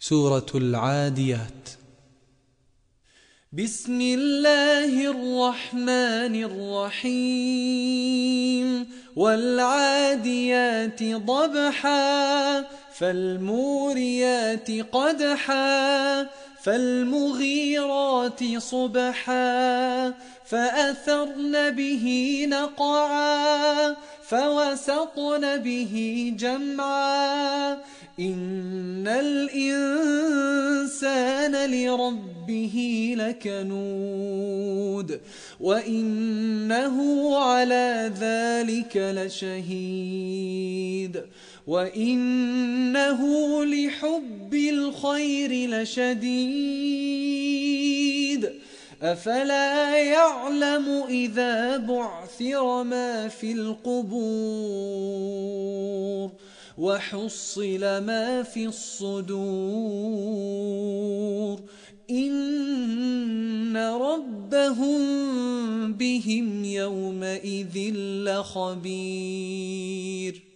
سورة العاديات. بسم الله الرحمن الرحيم. والعاديات ضبحا فالموريات قدحا فالمغيرات صبحا فأثرن به نقعا فوسطن به جمعا إن الإنسان لربه لكنود وإنه على ذلك لشهيد وإنه لحب الخير لشديد أفلا يعلم إذا بعثر ما في القبور وحصل ما في الصدور إن ربهم بهم يومئذ لخبير.